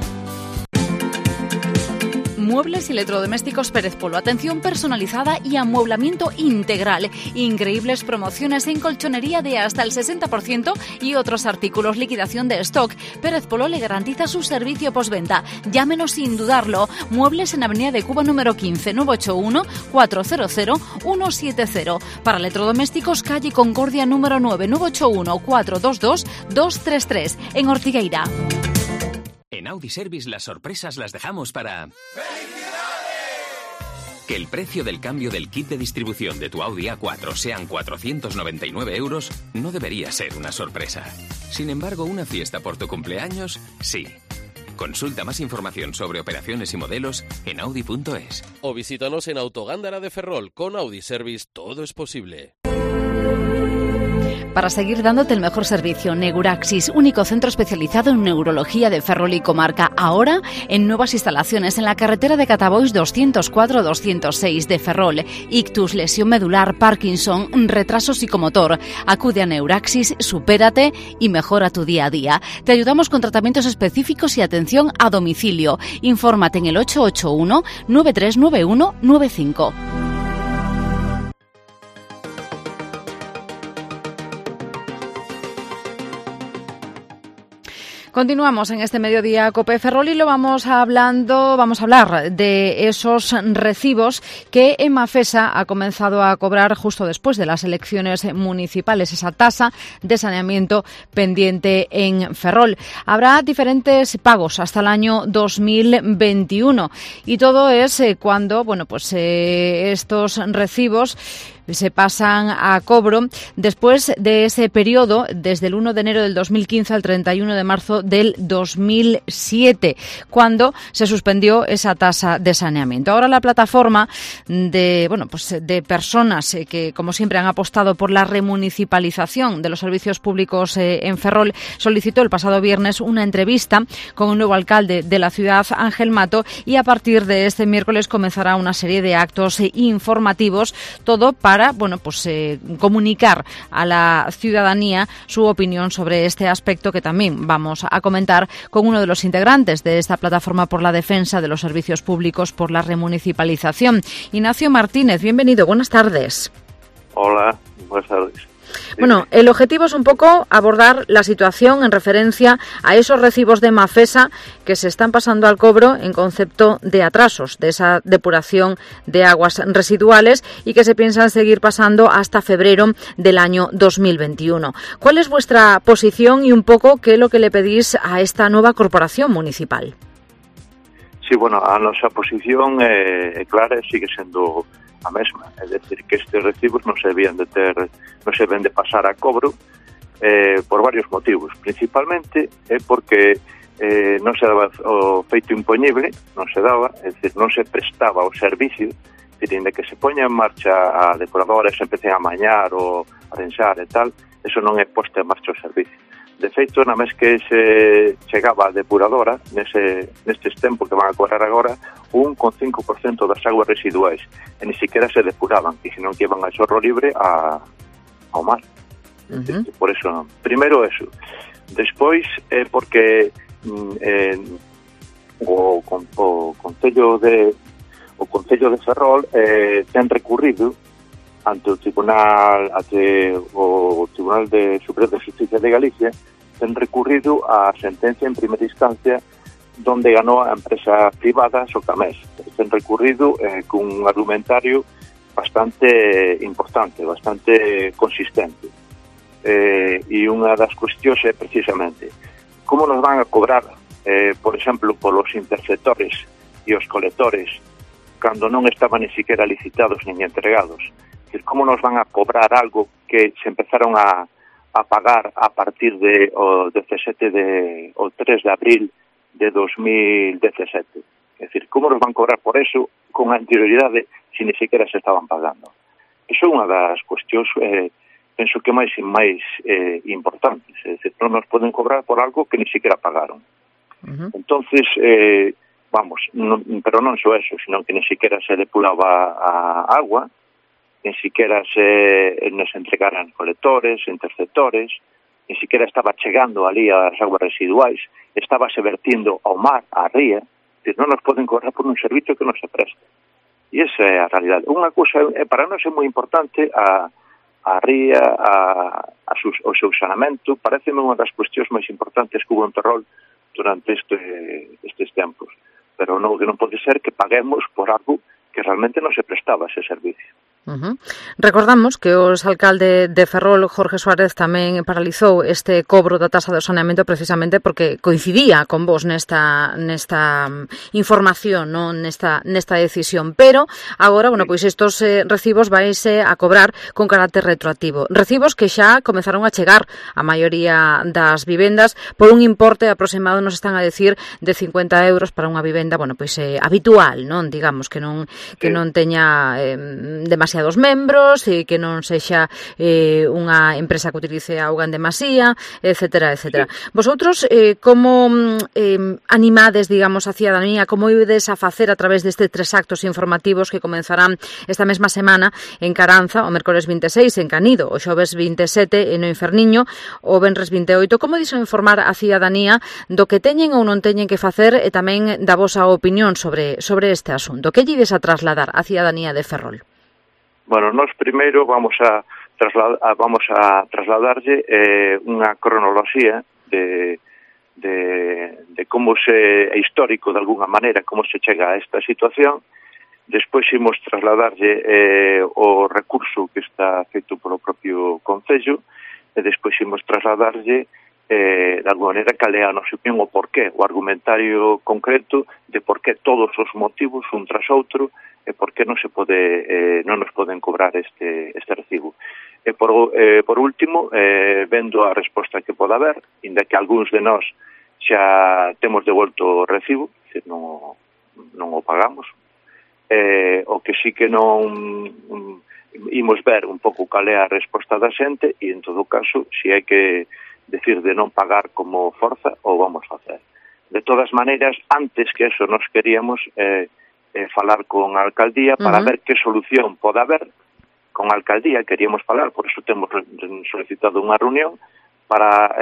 Muebles y electrodomésticos Pérez Polo. Atención personalizada y amueblamiento integral. Increíbles promociones en colchonería de hasta el 60% y otros artículos. Liquidación de stock. Pérez Polo le garantiza su servicio postventa. Llámenos sin dudarlo. Muebles en Avenida de Cuba número 15, 981 400 170. Para electrodomésticos, calle Concordia número 9, 981 422 233 en Ortigueira. En Audi Service las sorpresas las dejamos para... Que el precio del cambio del kit de distribución de tu Audi A4 sean 499 euros no debería ser una sorpresa. Sin embargo, una fiesta por tu cumpleaños, sí. Consulta más información sobre operaciones y modelos en Audi.es. O visítanos en Autogándara de Ferrol. Con Audi Service todo es posible. Para seguir dándote el mejor servicio, Neuraxis, único centro especializado en neurología de Ferrol y comarca, ahora en nuevas instalaciones en la carretera de Catabois 204-206 de Ferrol. Ictus, lesión medular, Parkinson, retraso psicomotor. Acude a Neuraxis, supérate y mejora tu día a día. Te ayudamos con tratamientos específicos y atención a domicilio. Infórmate en el 881-9391-95. Continuamos en este mediodía COPE Ferrol y vamos a hablar de esos recibos que Emafesa ha comenzado a cobrar justo después de las elecciones municipales, esa tasa de saneamiento pendiente en Ferrol. Habrá diferentes pagos hasta el año 2021 y todo es cuando, estos recibos se pasan a cobro después de ese periodo, desde el 1 de enero del 2015 al 31 de marzo del 2007, cuando se suspendió esa tasa de saneamiento. Ahora la plataforma de personas que, como siempre, han apostado por la remunicipalización de los servicios públicos en Ferrol, solicitó el pasado viernes una entrevista con un nuevo alcalde de la ciudad, Ángel Mato, y a partir de este miércoles comenzará una serie de actos informativos, todo para comunicar a la ciudadanía su opinión sobre este aspecto, que también vamos a comentar con uno de los integrantes de esta plataforma por la defensa de los servicios públicos por la remunicipalización. Ignacio Martínez, bienvenido, buenas tardes. Hola, buenas tardes. Bueno, el objetivo es un poco abordar la situación en referencia a esos recibos de Emafesa que se están pasando al cobro en concepto de atrasos, de esa depuración de aguas residuales y que se piensan seguir pasando hasta febrero del año 2021. ¿Cuál es vuestra posición y un poco qué es lo que le pedís a esta nueva corporación municipal? Sí, a nosa posición clara sigue sendo a mesma, é dicir, que estes recibos non se debían de pasar a cobro por varios motivos. Principalmente é porque non se daba o feito impoñible, non se daba, é dicir, non se prestaba o servicio, dende que se poña en marcha a depuradora, se empecen a mañar ou a rensar e tal, eso non é posto en marcha o servicio. De feito, na mes que se chegaba a depuradora, nestes tempos que van a cobrar agora, 1,5% das aguas residuais, e ni siquiera se depuraban, e senón que iban a xorro libre ao mar. Por eso non. Primeiro eso. Despois é porque o Concello de Ferrol ten recurrido ante o Tribunal Superior de Justicia de Galicia, ten recurrido a sentencia en primeira instancia donde ganó a empresa privada Socamés. Ten recurrido con un argumentario bastante importante, bastante consistente. E unha das cuestións é precisamente como nos van a cobrar, por exemplo, polos interceptores e os colectores cando non estaban ni siquiera licitados nin entregados. Como nos van a cobrar algo que se empezaron a pagar a partir o 3 de abril de 2017. É dicir, como nos van a cobrar por eso con anterioridade se ni siquiera se estaban pagando. Iso é unha das cuestións, penso que máis importantes. É dicir, non nos poden cobrar por algo que ni siquiera pagaron. Entonces, pero non só eso, sino que ni siquiera se depuraba a agua, ni siquiera nos entregaran colectores, interceptores, ni siquiera estaba chegando ali as aguas residuais, estaba se vertindo ao mar, á ría, non nos poden cobrar por un servicio que non se presta. E esa é a realidade. Unha cousa, para nós é moi importante a ría, o seu sanamento, pareceme unha das cuestións máis importantes que hubo en Ferrol durante estes tempos. Pero non pode ser que paguemos por algo que realmente non se prestaba ese servicio. Recordamos que o exalcalde de Ferrol, Jorge Suárez, tamén paralizou este cobro da taxa do saneamento precisamente porque coincidía con vos nesta información, non nesta decisión, pero agora, bueno, pois estos recibos vaise a cobrar con carácter retroactivo. Recibos que xa comezaron a chegar a maioría das vivendas por un importe aproximado, nos están a decir, de 50 euros para unha vivenda, bueno, pois habitual, non, digamos, que non teña demasiados membros e que non sexa unha empresa que utilice auga en demasía, etcétera, etcétera. Vosotros, como animades, digamos, a cidadanía, como ides a facer a través destes 3 actos informativos que comenzarán esta mesma semana en Caranza, o mércores 26 en Canido, o xoves 27 no Inferniño, o venres 28, como ides a informar a cidadanía do que teñen ou non teñen que facer e tamén da vosa opinión sobre este asunto? Que lle ides a trasladar á cidadanía de Ferrol? Bueno, nós primeiro vamos a trasladarlle unha cronoloxía de como é histórico, de alguna maneira, como se chega a esta situación. Despois imos trasladarlle o recurso que está feito polo propio Concello e despois imos trasladarlle de alguna maneira cal é a nosa opinión o porqué, o argumentario concreto de porqué todos os motivos un tras outro e porqué non nos poden cobrar este recibo. E por último, vendo a resposta que poda haber, inda que algúns de nós xa temos devolto o recibo, non o pagamos, o que sí que non imos ver un pouco cal é a resposta da xente e en todo caso, se hai que decir de non pagar como forza, o vamos facer. De todas maneiras, antes que eso nos queríamos falar con a alcaldía para ver que solución pode haber. Con a alcaldía queríamos falar, por eso temos solicitado unha reunión para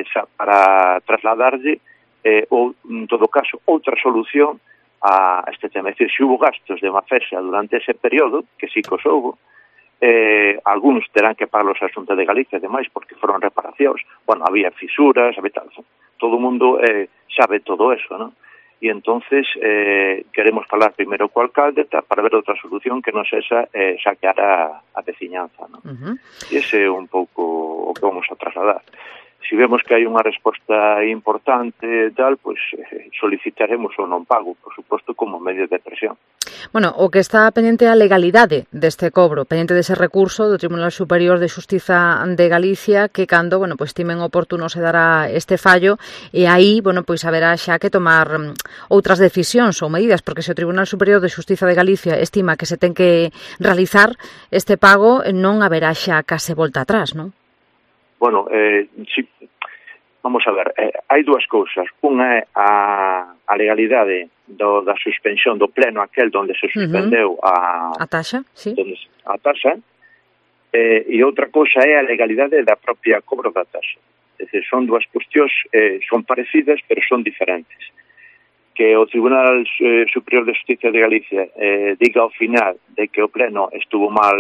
trasladarlle ou, en todo caso, outra solución a este tema. É dicir, se hubo gastos de Mafesa durante ese período, que sí que os houbo, algúns terán que pagar a Xunta de Galicia, ademais, porque foron reparacións. Bueno, había fisuras, todo o mundo sabe todo eso, non? E entonces queremos falar primeiro co alcalde para ver outra solución que non sexa saquear a veciñanza, non? E ese é un pouco o que vamos a trasladar. Si vemos que hai unha resposta importante tal, pois solicitaremos o non pago, por suposto, como medio de presión. Bueno, o que está pendente é a legalidade deste cobro, pendente dese recurso do Tribunal Superior de Xustiza de Galicia, que cando, bueno, pois timen oportuno se dará este fallo e aí, bueno, pois haberá xa que tomar outras decisións ou medidas, porque se o Tribunal Superior de Xustiza de Galicia estima que se ten que realizar este pago, non haberá xa case volta atrás, non? Bueno, sí, vamos a ver, hai dúas cousas. Unha é a legalidade da suspensión do pleno aquel donde se suspendeu a taxa, sí. A taxa, e outra cousa é a legalidade da propia cobro da taxa. É dicir, son dúas cuestións, son parecidas, pero son diferentes. Que o Tribunal Superior de Xustiza de Galicia diga ao final de que o pleno estuvo mal,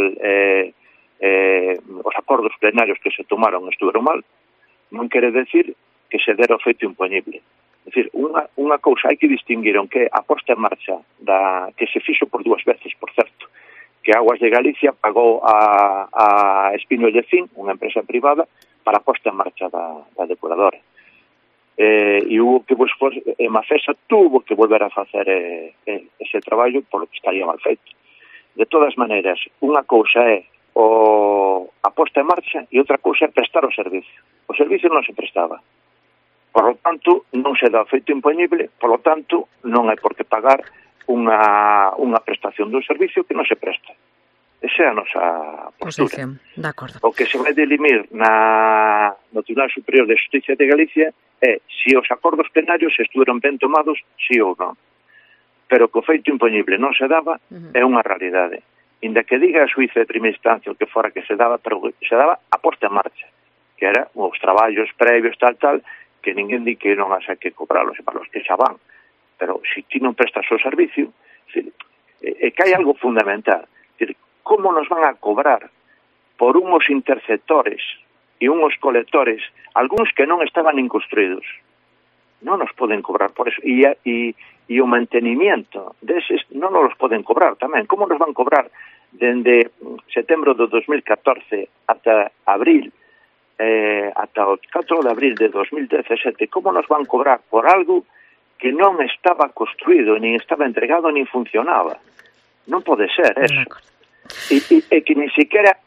os acordos plenarios que se tomaron estuveron mal, non quere decir que se dera o feito impoñible. É dicir, unha cousa hai que distinguir que a posta en marcha que se fixo por 2 veces, por certo, que Aguas de Galicia pagou a Espino Llecín, unha empresa privada, para a posta en marcha da depuradora. E hubo que Mafesa tuvo que volver a facer ese traballo polo que estaría mal feito. De todas maneiras, unha cousa é a posta en marcha e outra cousa é prestar o servicio. O servicio non se prestaba. Por lo tanto, non se dá feito impoñible, por lo tanto, non hai por que pagar unha prestación dun servicio que non se presta. Esa é a nosa postura. De acordo. O que se vai dirimir no Tribunal Superior de Xustiza de Galicia é se os acordos plenarios estuveron ben tomados, sí ou non. Pero que o feito impoñible non se daba é unha realidade. Inda que diga a xuíza de primeira instancia o que fora que se daba, pero se daba a posta en marcha, que era os traballos previos, tal, que ninguén di que non haxa que cobrarlos, e para os que xa van. Pero se ti non prestas o servicio, é que hai algo fundamental. Como nos van a cobrar por unhos interceptores e unhos colectores, algúns que non estaban construídos? Non nos poden cobrar por eso. E o mantenimiento deses non nos poden cobrar tamén. Como nos van cobrar dende setembro do 2014 ata abril, ata o 4 de abril de 2017, como nos van cobrar por algo que non estaba construído, nin estaba entregado, nin funcionaba? Non pode ser eso. E que ni siquiera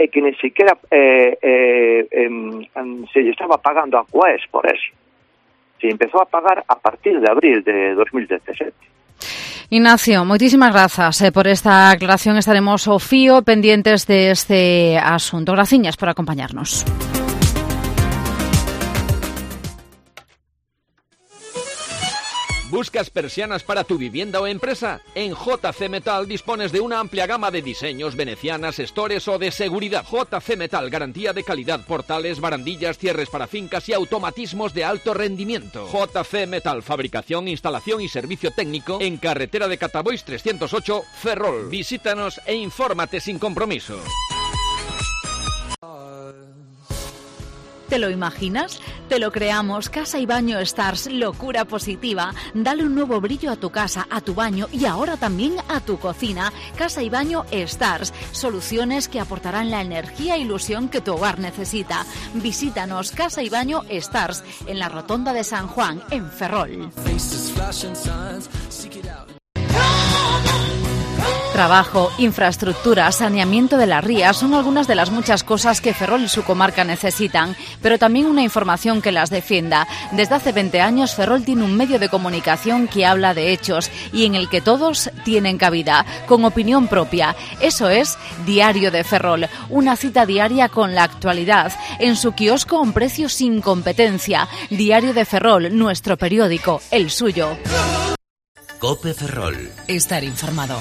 se lle estaba pagando a Coes por eso. Se empezó a pagar a partir de abril de 2017. Ignacio, moitísimas grazas por esta aclaración. Estaremos ao fío pendientes de este asunto. Graciñas por acompañarnos. ¿Buscas persianas para tu vivienda o empresa? En JC Metal dispones de una amplia gama de diseños, venecianas, stores o de seguridad. JC Metal, garantía de calidad, portales, barandillas, cierres para fincas y automatismos de alto rendimiento. JC Metal, fabricación, instalación y servicio técnico en carretera de Catabois 308, Ferrol. Visítanos e infórmate sin compromiso. ¿Te lo imaginas? Te lo creamos. Casa y Baño Stars, locura positiva. Dale un nuevo brillo a tu casa, a tu baño y ahora también a tu cocina. Casa y Baño Stars, soluciones que aportarán la energía e ilusión que tu hogar necesita. Visítanos, Casa y Baño Stars, en la Rotonda de San Juan, en Ferrol. Trabajo, infraestructura, saneamiento de las rías son algunas de las muchas cosas que Ferrol y su comarca necesitan, pero también una información que las defienda. Desde hace 20 años Ferrol tiene un medio de comunicación que habla de hechos y en el que todos tienen cabida, con opinión propia. Eso es Diario de Ferrol, una cita diaria con la actualidad, en su kiosco a un precio sin competencia. Diario de Ferrol, nuestro periódico, el suyo. COPE Ferrol. Estar informado.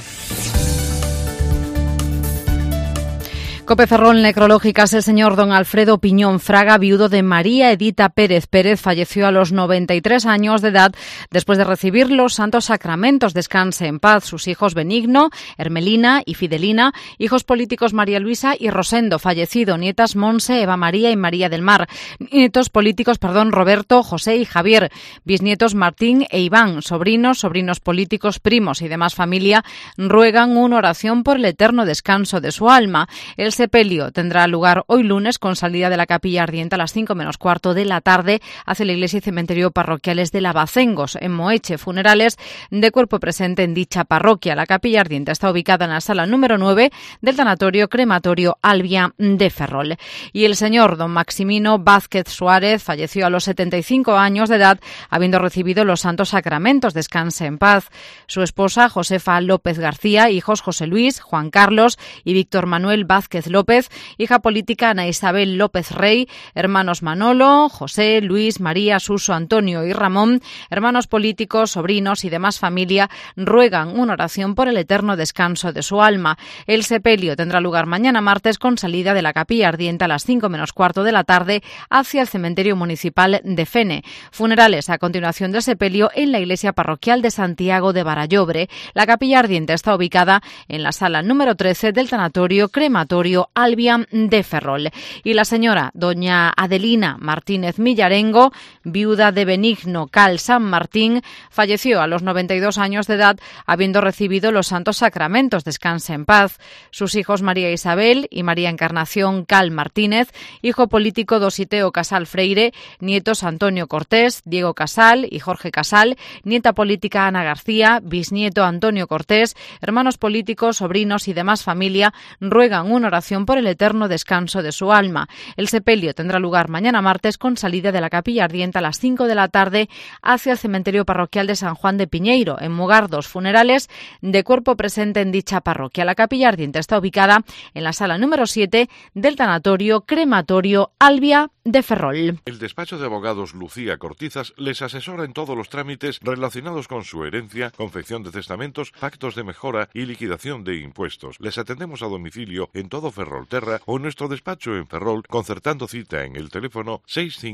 COPE Ferrol Necrológicas. El señor don Alfredo Piñón Fraga, viudo de María Edita Pérez Pérez, falleció a los 93 años de edad después de recibir los santos sacramentos. Descanse en paz. Sus hijos Benigno, Hermelina y Fidelina, hijos políticos María Luisa y Rosendo, fallecido, nietas Monse, Eva María y María del Mar, nietos políticos, Roberto, José y Javier, bisnietos Martín e Iván, sobrinos políticos, primos y demás familia ruegan una oración por el eterno descanso de su alma. El sepelio tendrá lugar hoy lunes con salida de la capilla ardiente a las 5 menos cuarto de la tarde hacia la iglesia y cementerio parroquiales de Lavacengos, en Moeche. Funerales de cuerpo presente en dicha parroquia. La capilla ardiente está ubicada en la sala número 9 del tanatorio crematorio Albia de Ferrol. Y el señor don Maximino Vázquez Suárez falleció a los 75 años de edad, habiendo recibido los santos sacramentos. Descanse en paz. Su esposa Josefa López García, hijos José Luis, Juan Carlos y Víctor Manuel Vázquez López, hija política Ana Isabel López Rey, hermanos Manolo, José, Luis, María, Suso, Antonio y Ramón, hermanos políticos, sobrinos y demás familia ruegan una oración por el eterno descanso de su alma. El sepelio tendrá lugar mañana martes con salida de la capilla ardiente a las 5 menos cuarto de la tarde hacia el cementerio municipal de Fene. Funerales a continuación del sepelio en la iglesia parroquial de Santiago de Barallobre. La capilla ardiente está ubicada en la sala número 13 del tanatorio crematorio Albia de Ferrol. Y la señora doña Adelina Martínez Millarengo, viuda de Benigno Cal San Martín, falleció a los 92 años de edad, habiendo recibido los santos sacramentos. Descanse en paz. Sus hijos María Isabel y María Encarnación Cal Martínez, hijo político Dositeo Casal Freire, nietos Antonio Cortés, Diego Casal y Jorge Casal, nieta política Ana García, bisnieto Antonio Cortés, hermanos políticos, sobrinos y demás familia ruegan una oración por el eterno descanso de su alma. El sepelio tendrá lugar mañana martes con salida de la capilla ardiente a las 5 de la tarde hacia el cementerio parroquial de San Juan de Piñeiro, en Mugardos. Funerales de cuerpo presente en dicha parroquia. La capilla ardiente está ubicada en la sala número 7 del tanatorio crematorio Albia de Ferrol. El despacho de abogados Lucía Cortizas les asesora en todos los trámites relacionados con su herencia, confección de testamentos, pactos de mejora y liquidación de impuestos. Les atendemos a domicilio en todo Grupo Ferrolterra o en nuestro despacho en Ferrol, concertando cita en el teléfono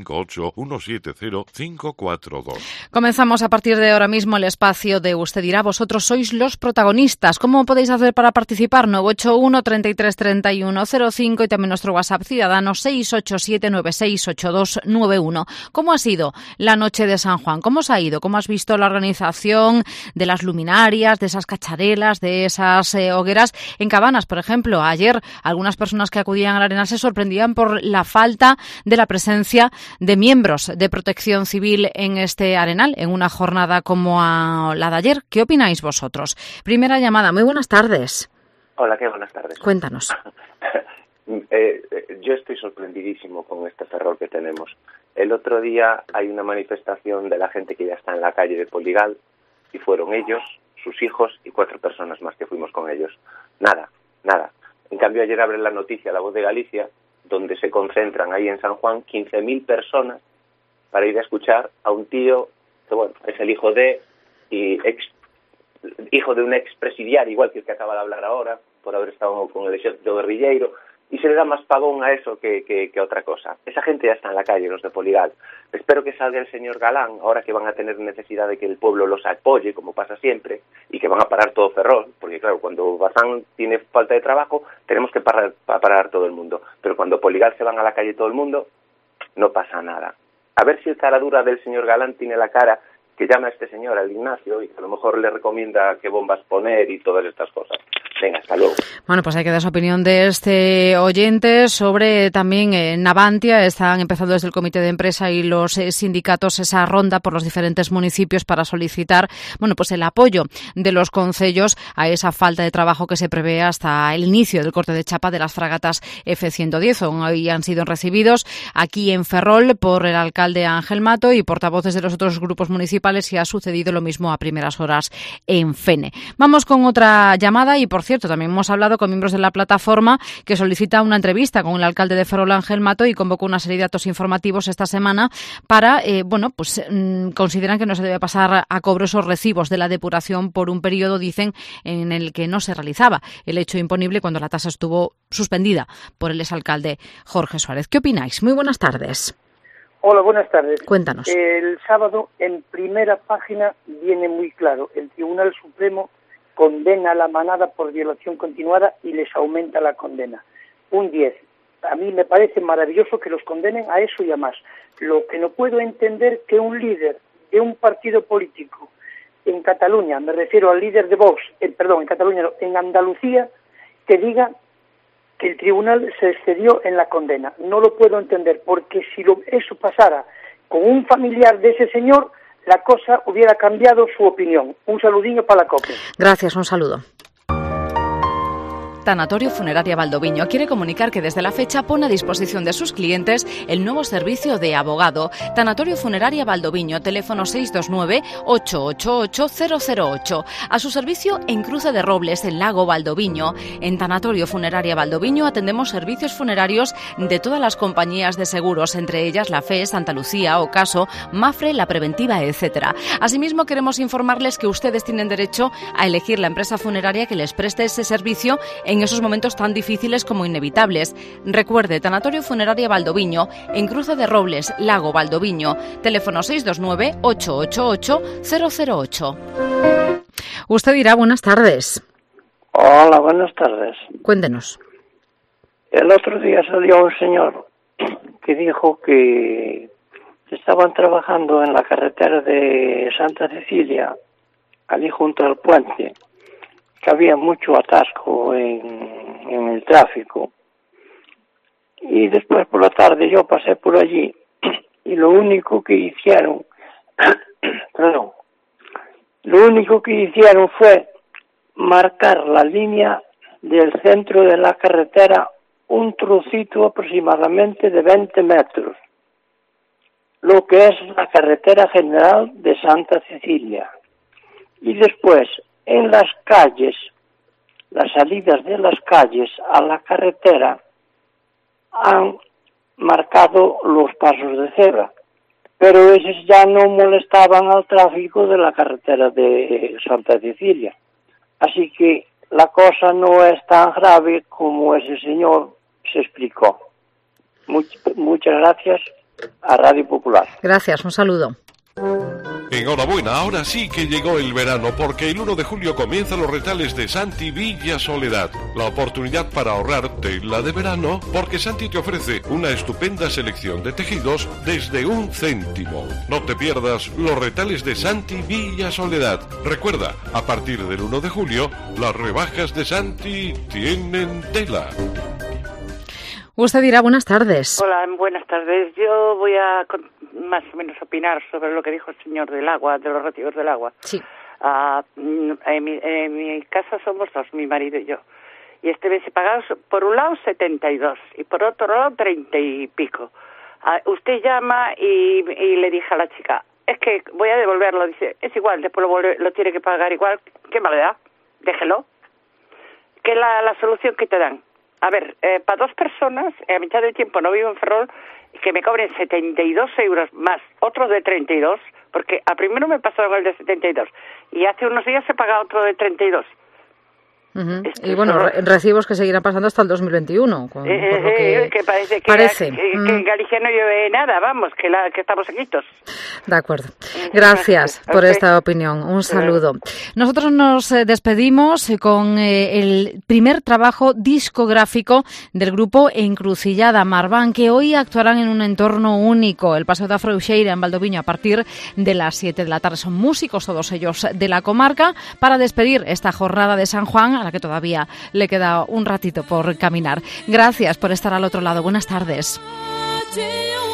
658-170-542. Comenzamos a partir de ahora mismo el espacio de Usted dirá. Vosotros sois los protagonistas. ¿Cómo podéis hacer para participar? 981 33 31 05 y también nuestro WhatsApp ciudadano 687 968291. ¿Cómo ha sido la noche de San Juan? ¿Cómo os ha ido? ¿Cómo has visto la organización de las luminarias, de esas cacharelas, de esas hogueras en Cabanas, por ejemplo? Ayer algunas personas que acudían a la Arenal se sorprendían por la falta de la presencia de miembros de Protección Civil en este Arenal, en una jornada como la de ayer. ¿Qué opináis vosotros? Primera llamada. Muy buenas tardes. Hola, qué buenas tardes. Cuéntanos. Yo estoy sorprendidísimo con este Ferrol que tenemos. El otro día hay una manifestación de la gente que ya está en la calle de Poligal y fueron ellos, sus hijos y 4 personas más que fuimos con ellos. Nada. En cambio, ayer abre la noticia La Voz de Galicia, donde se concentran ahí en San Juan 15.000 personas para ir a escuchar a un tío que, bueno, es el hijo de un expresidiario, igual que el que acaba de hablar ahora, por haber estado con el ejército guerrilleiro, y se le da más pagón a eso que a otra cosa. Esa gente ya está en la calle, los de Poligal. Espero que salga el señor Galán, ahora que van a tener necesidad de que el pueblo los apoye, como pasa siempre, y que van a parar todo Ferrol, porque claro, cuando Bazán tiene falta de trabajo, tenemos que parar todo el mundo. Pero cuando Poligal se van a la calle todo el mundo, no pasa nada. A ver si el cara dura del señor Galán tiene la cara que llama a este señor, al Ignacio, y que a lo mejor le recomienda qué bombas poner y todas estas cosas. Venga, hasta luego. Bueno, pues hay que dar su opinión de este oyente sobre también Navantia. Están empezando desde el comité de empresa y los sindicatos esa ronda por los diferentes municipios para solicitar, bueno, pues el apoyo de los concellos a esa falta de trabajo que se prevé hasta el inicio del corte de chapa de las fragatas F-110. Hoy han sido recibidos aquí en Ferrol por el alcalde Ángel Mato y portavoces de los otros grupos municipales, y ha sucedido lo mismo a primeras horas en Fene. Vamos con otra llamada y, por cierto, también hemos hablado con miembros de la plataforma que solicita una entrevista con el alcalde de Ferrol, Ángel Mato, y convocó una serie de datos informativos esta semana para, consideran que no se debe pasar a cobro esos recibos de la depuración por un periodo, dicen, en el que no se realizaba el hecho imponible cuando la tasa estuvo suspendida por el exalcalde Jorge Suárez. ¿Qué opináis? Muy buenas tardes. Hola, buenas tardes. Cuéntanos. El sábado, en primera página, viene muy claro. El Tribunal Supremo condena a la manada por violación continuada y les aumenta la condena. Un 10. A mí me parece maravilloso que los condenen a eso y a más. Lo que no puedo entender que un líder de un partido político en Cataluña, me refiero al líder de Vox, en Cataluña, no, en Andalucía, que diga que el tribunal se excedió en la condena. No lo puedo entender, porque si eso pasara con un familiar de ese señor, la cosa hubiera cambiado su opinión. Un saludinho para la COPE. Gracias, un saludo. Tanatorio Funeraria Valdoviño quiere comunicar que desde la fecha pone a disposición de sus clientes el nuevo servicio de abogado. Tanatorio Funeraria Valdoviño, teléfono 629-888-008. A su servicio en Cruce de Robles, en Lago Valdoviño. En Tanatorio Funeraria Valdoviño atendemos servicios funerarios de todas las compañías de seguros, entre ellas la FE, Santa Lucía, Ocaso, Mafre, La Preventiva, etc. Asimismo, queremos informarles que ustedes tienen derecho a elegir la empresa funeraria que les preste ese servicio en esos momentos tan difíciles como inevitables. Recuerde, Tanatorio Funeraria Valdoviño, en Cruce de Robles, Lago Valdoviño, teléfono 629-888-008. Usted dirá, buenas tardes. Hola, buenas tardes. Cuéntenos. El otro día salió un señor que dijo que estaban trabajando en la carretera de Santa Cecilia, allí junto al puente, que había mucho atasco en el tráfico. Y después por la tarde yo pasé por allí y lo único que hicieron fue marcar la línea del centro de la carretera, un trocito aproximadamente de 20 metros, lo que es la carretera general de Santa Cecilia. Y después, en las calles, las salidas de las calles a la carretera, han marcado los pasos de cebra, pero esos ya no molestaban al tráfico de la carretera de Santa Cecilia. Así que la cosa no es tan grave como ese señor se explicó. Muchas gracias a Radio Popular. Gracias, un saludo. Enhorabuena, ahora sí que llegó el verano, porque el 1 de julio comienzan los retales de Santi Villa Soledad. La oportunidad para ahorrar tela de verano, porque Santi te ofrece una estupenda selección de tejidos desde 1 céntimo. No te pierdas los retales de Santi Villa Soledad. Recuerda, a partir del 1 de julio, las rebajas de Santi tienen tela. Usted dirá buenas tardes. Hola, buenas tardes. Yo voy a más o menos opinar sobre lo que dijo el señor del agua, de los recibos del agua. Sí. En mi casa somos dos, mi marido y yo. Y este mes he pagado por un lado 72 y por otro lado 30 y pico. Usted llama y le dije a la chica, es que voy a devolverlo. Dice, es igual, después lo tiene que pagar igual. ¿Qué mal le da? Déjelo. ¿Qué es la solución que te dan? A ver, para 2 personas, a mitad del tiempo no vivo en Ferrol, que me cobren 72 euros más otro de 32, porque a primero me pasaron el de 72 y hace unos días he pagado otro de 32. Y bueno, recibos que seguirán pasando hasta el 2021. Que parece que en Galicia no llueve nada, vamos, que estamos quitos. De acuerdo. Gracias por esta opinión. Un saludo. Nosotros nos despedimos con el primer trabajo discográfico del grupo Encrucillada Marván, que hoy actuarán en un entorno único, el Paseo da Freixeira en Valdoviño, a partir de las 7 de la tarde. Son músicos, todos ellos de la comarca, para despedir esta jornada de San Juan, a la que todavía le queda un ratito por caminar. Gracias por estar al otro lado. Buenas tardes.